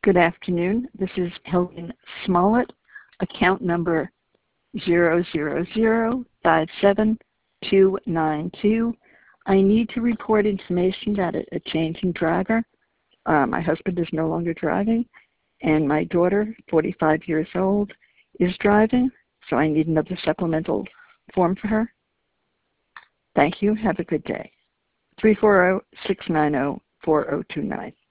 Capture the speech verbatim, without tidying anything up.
Good afternoon. This is Helen Smollett, account number zero zero zero five seven two nine two. I need to report information about a, a change in driver. Uh, my husband is no longer driving, and my daughter, forty-five years old, is driving, so I need another supplemental form for her. Thank you. Have a good day. three four zero, six nine zero, four zero two nine.